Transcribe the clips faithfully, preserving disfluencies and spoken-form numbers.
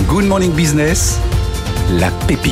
Good Morning Business, la pépite.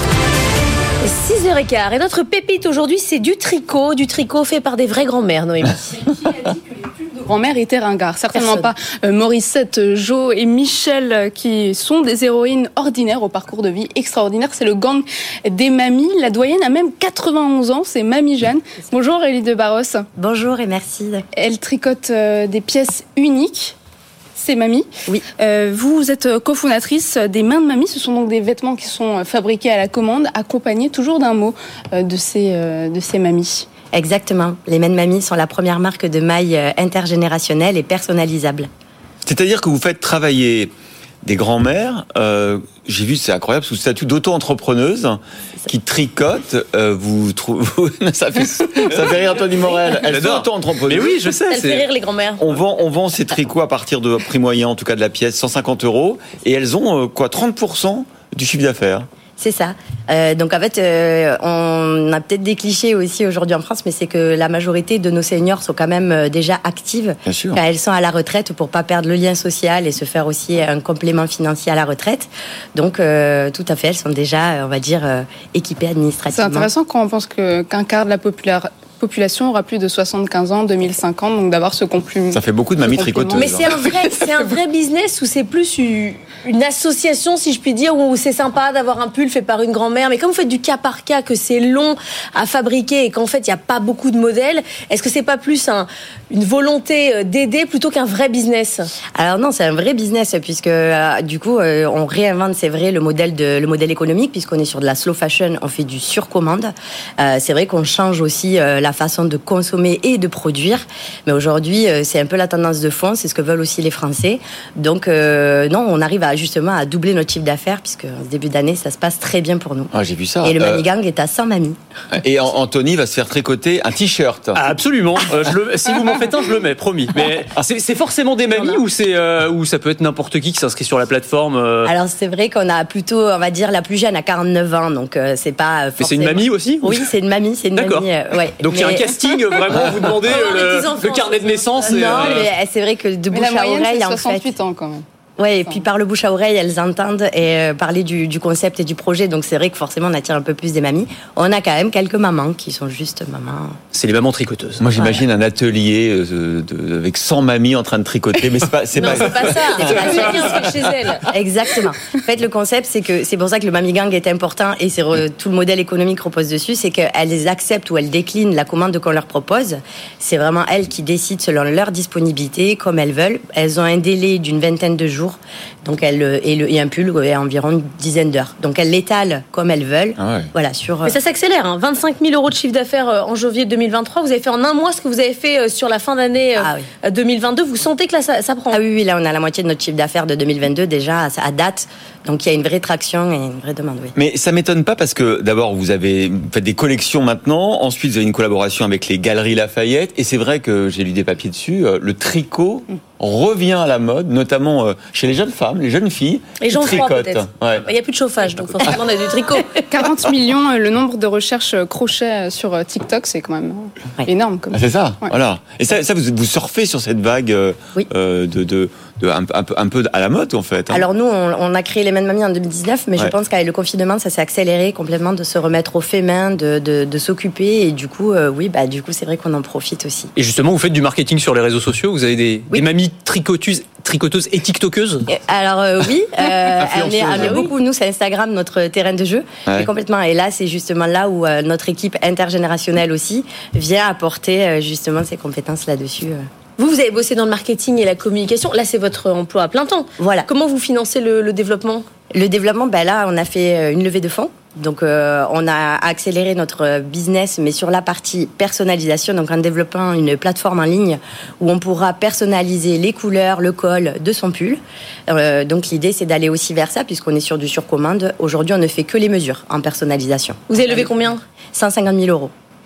six heures quinze. Et notre pépite aujourd'hui, c'est du tricot. Du tricot fait par des vraies grand-mères, Noémie. Qui a dit que les pulls de grand-mère étaient ringards? Certainement Personne. pas. Euh, Morissette, Jo et Michel, euh, qui sont des héroïnes ordinaires au parcours de vie extraordinaire. C'est le gang des mamies. La doyenne a même quatre-vingt-onze ans. C'est Mamie Jeanne. Bonjour, Élie de Barros. Bonjour et merci. Elle tricote euh, des pièces uniques. C'est Mamie. Oui. Euh, vous êtes cofondatrice des Mains de Mamie. Ce sont donc des vêtements qui sont fabriqués à la commande, accompagnés toujours d'un mot euh, de ces euh, de ces mamies. Exactement. Les Mains de Mamie sont la première marque de mailles intergénérationnelle et personnalisable. C'est-à-dire que vous faifait travailler des grands-mères, euh, j'ai vu, c'est incroyable, sous le statut d'auto-entrepreneuse, qui tricotent, euh, vous trouvez, ça fait, ça fait rire Anthony Morel. Elles sont auto-entrepreneuses. Mais oui, je sais. Ça c'est... fait rire les grand-mères. On vend, on vend ces tricots à partir de prix moyen, en tout cas de la pièce, cent cinquante euros, et elles ont, euh, quoi, trente pour cent du chiffre d'affaires. C'est ça. Euh, donc en fait, euh, on a peut-être des clichés aussi aujourd'hui en France, mais c'est que la majorité de nos seniors sont quand même euh, déjà actives Bien sûr. quand elles sont à la retraite pour pas perdre le lien social et se faire aussi un complément financier à la retraite. Donc euh, tout à fait, elles sont déjà, on va dire, euh, équipées administrativement. C'est intéressant quand on pense que, qu'un quart de la populaire, population aura plus de soixante-quinze ans en deux mille cinquante, donc d'avoir ce complément. Ça fait beaucoup de mamies tricoteuses. Mais c'est un vrai, c'est un vrai business ou c'est plus une, une association, si je puis dire, où c'est sympa d'avoir un pull fait par une grand-mère, mais comme vous faites du cas par cas, que c'est long à fabriquer et qu'en fait il n'y a pas beaucoup de modèles, est-ce que c'est pas plus un, une volonté d'aider plutôt qu'un vrai business? Alors non, c'est un vrai business puisque euh, du coup euh, on réinvente, c'est vrai, le modèle de le modèle économique puisqu'on est sur de la slow fashion, on fait du surcommande. Euh, c'est vrai qu'on change aussi euh, la façon de consommer et de produire, mais aujourd'hui euh, c'est un peu la tendance de fond, c'est ce que veulent aussi les Français. Donc euh, non, on arrive à justement à doubler notre chiffre d'affaires puisque en ce début d'année ça se passe très bien pour nous. Ah, j'ai vu ça. Et le Euh, Mamie Gang est à cent mamies. Et Anthony va se faire tricoter un t-shirt. Ah, absolument. Euh, je le, si vous m'en faites un, je le mets, promis. Mais c'est, c'est forcément des mamies ou c'est euh, ou ça peut être n'importe qui qui s'inscrit sur la plateforme. euh... Alors c'est vrai qu'on a plutôt, on va dire, la plus jeune à quarante-neuf ans, donc euh, c'est pas euh, Mais c'est une forcément- mamie aussi? Oui, c'est une mamie, c'est une D'accord. mamie. euh, ouais. Donc il y a un Mais- casting, vraiment, vous demandez Oh, les euh, petits enfants, le, le carnet de naissance. et, Non, euh, mais c'est vrai que de Mais bouche la à moyenne, oreille, c'est en fait. soixante-huit ans quand même. Ouais, et puis par le bouche à oreille, elles entendent et euh, parler du, du concept et du projet. Donc c'est vrai que forcément, on attire un peu plus des mamies. On a quand même quelques mamans qui sont juste mamans. C'est les mamans tricoteuses. Moi, j'imagine un atelier euh, de, avec cent mamies en train de tricoter, mais c'est pas, c'est Non, pas. c'est pas ça. C'est pas ça. Chacun fait chez elle. Exactement. En fait, le concept, c'est que c'est pour ça que le Mamie Gang est important et c'est re- tout le modèle économique repose dessus, c'est qu'elles acceptent ou elles déclinent la commande qu'on leur propose. C'est vraiment elles qui décident selon leur disponibilité, comme elles veulent. Elles ont un délai d'une vingtaine de jours, donc elles et, le, et un pull est environ une dizaine d'heures. Donc elles l'étalent comme elles veulent. Ah ouais. Voilà sur. Mais ça s'accélère, hein. vingt-cinq mille euros de chiffre d'affaires euh, en janvier deux mille vingt-trois. Vous avez fait en un mois ce que vous avez fait euh, sur la fin d'année euh, Ah oui. deux mille vingt-deux. Vous sentez que là, ça, ça prend? Ah oui, oui, là on a la moitié de notre chiffre d'affaires de deux mille vingt-deux déjà à, à date. Donc il y a une vraie traction et une vraie demande. Oui. Mais ça m'étonne pas parce que d'abord vous avez vous faites des collections maintenant, ensuite vous avez une collaboration avec les Galeries Lafayette et c'est vrai que j'ai lu des papiers dessus, euh, le tricot revient à la mode, notamment euh, chez les jeunes femmes, les jeunes filles Les qui gens froids tricotent. peut-être. Ouais. Il n'y a plus de chauffage, donc forcément on a du tricot. quarante millions, euh, le nombre de recherches euh, crochets euh, sur euh, TikTok, c'est quand même euh, Ouais. énorme. Comme Ah, c'est ça, Ouais. voilà. Et ça, ça vous, vous surfez sur cette vague euh, Oui. euh, de, de, de un, un peu, un peu à la mode en fait. hein. Alors nous, on, on a créé les Mains de Mamie en deux mille dix-neuf, mais Ouais. je pense qu'avec le confinement, ça s'est accéléré complètement de se remettre au fait main, de, de, de s'occuper, et du coup, euh, oui, bah du coup, c'est vrai qu'on en profite aussi. Et justement, vous faites du marketing sur les réseaux sociaux. Vous avez des, Oui. des mamies tricoteuses, tricoteuses et tiktokeuses. Et alors euh, oui, euh, on est, Influenceuse, on est oui. beaucoup, nous, c'est Instagram, notre terrain de jeu, Ouais. et complètement. Et là, c'est justement là où euh, notre équipe intergénérationnelle aussi vient apporter euh, justement ses compétences là-dessus. euh. Vous, vous avez bossé dans le marketing et la communication. Là, c'est votre emploi à plein temps. Voilà. Comment vous financez le, le développement? Le développement, ben là, on a fait euh, une levée de fonds. Donc, euh, on a accéléré notre business, mais sur la partie personnalisation, donc en développant une plateforme en ligne où on pourra personnaliser les couleurs, le col de son pull. Euh, donc, l'idée, c'est d'aller aussi vers ça, puisqu'on est sur du surcommande. Aujourd'hui, on ne fait que les mesures en personnalisation. Vous avez levé combien? cent cinquante mille euros.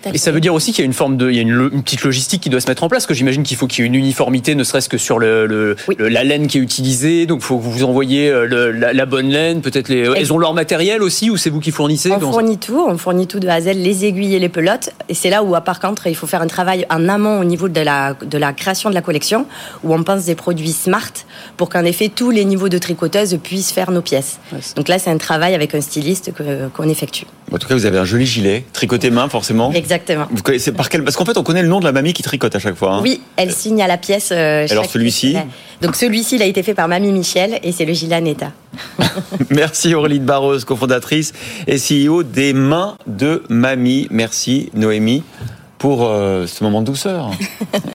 Et ça veut dire aussi qu'il y a une forme de, il y a une, une petite logistique qui doit se mettre en place, parce que j'imagine qu'il faut qu'il y ait une uniformité, ne serait-ce que sur le, le, oui. le la laine qui est utilisée. Donc, il faut que vous envoyiez le, la, la bonne laine. Peut-être les, elles ont leur matériel aussi, ou c'est vous qui fournissez? On fournit tout, on fournit tout de A à Z, les aiguilles et les pelotes. Et c'est là où, par contre, il faut faire un travail en amont au niveau de la, de la création de la collection, où on pense des produits smart pour qu'en effet tous les niveaux de tricoteuses puissent faire nos pièces. Ouais, donc là, c'est un travail avec un styliste que, qu'on effectue. En tout cas, vous avez un joli gilet, tricoté main forcément. Exactement. Vous connaissez par quel... Parce qu'en fait, on connaît le nom de la mamie qui tricote à chaque fois. Hein. Oui, elle signe à la pièce. Euh, Alors celui-ci pièce. Donc celui-ci, il a été fait par Mamie Michel et c'est le gilet Aneta. Merci Aurélie de Barros, cofondatrice et C E O des Mains de Mamie. Merci Noémie pour euh, ce moment de douceur.